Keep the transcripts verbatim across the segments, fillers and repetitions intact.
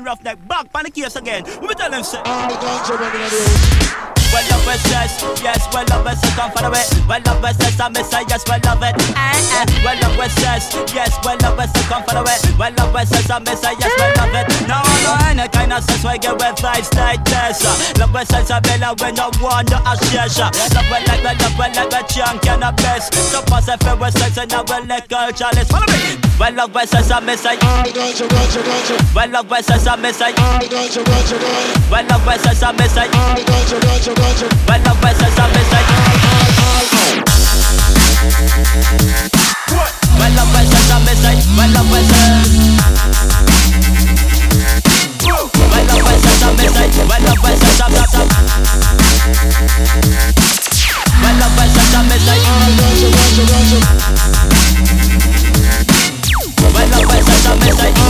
roughneck, back pan the case again. We tell them say. All ganja running on the road. Well love is yes, yes, well love is come for the way. Well love is yes, I miss yes, well love it. Eh, eh. Well love is yes, yes, well love is come for the way. Well love is yes, I miss yes, well love it. No, no, any kind of sense why get with vibes like this. Love is yes, I bella when no one no a share. Love well like well love well like a chunk and a best. So pass if it was sex and I will let culture. Let's follow me. Well love is yes, I miss it. All ganja, ganja, ganja. Well love is yes, I miss it. All ganja, ganja, ganja. Well love is yes, I miss it. All ganja, ganja, ganja. Well love is yes, I miss it. Well love is yes, I miss it. Well love is yes. Well love is yes, I miss it. Well love is yes, I miss it. Well love is yes, I miss it. All ganja, ganja, ganja. Well love is yes, I miss it.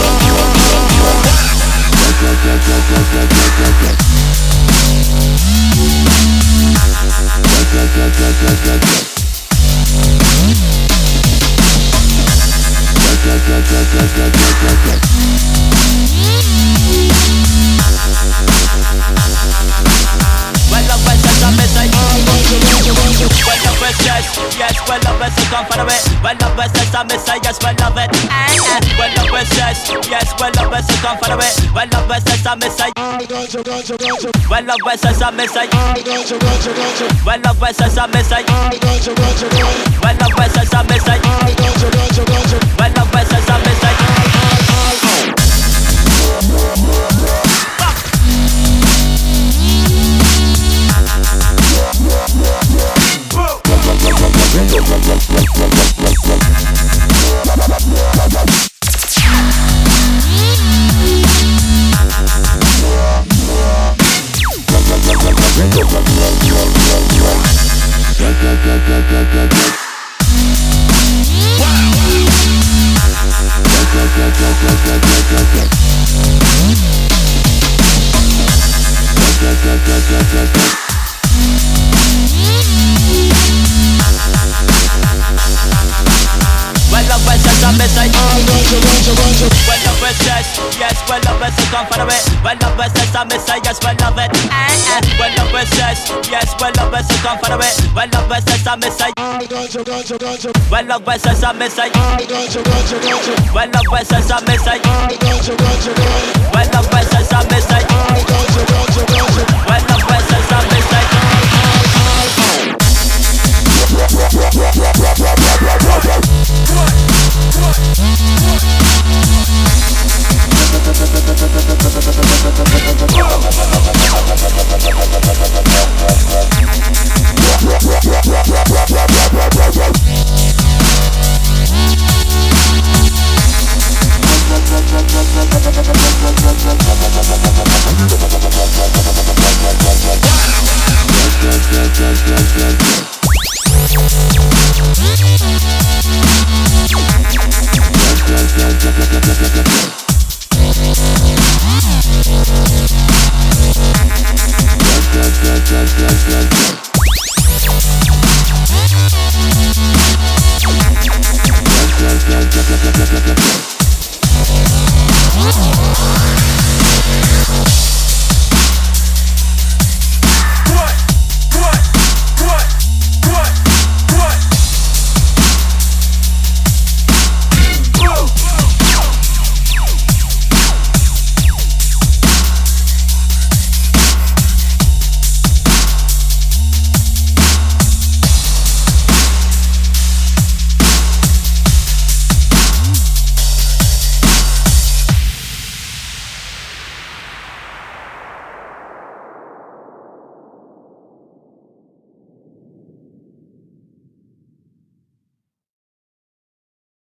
Well love is yes, I miss it. Well love is yes, yes, well love is come for the way. Well love is yes, I miss it, yes, well love it. Eh, eh. Well love is yes, yes, well love is come for the way. Well love is yes, I miss it. All ganja, ganja, ganja. Well love is yes, I miss it. All ganja, ganja, ganja. Well love is yes, I miss it. All ganja, ganja, ganja. Well love is yes, I miss it. All ganja, ganja, ganja. Well love is yes, I miss it. Well love is yes, I miss it. All ganja, ganja, ganja. Well love is yes, yes, well love is come for the way. Well love is yes, I miss it, yes, well love it. Eh, eh. Well love is yes, yes, well love is come for the way. Well love is yes, I miss it. All ganja, ganja, ganja. Well love is yes, I miss it. All ganja, ganja, ganja. Well love is yes, I miss it. All ganja, ganja, ganja. Well love is yes, I miss it. All ganja, ganja, ganja. Well love is yes, I miss it.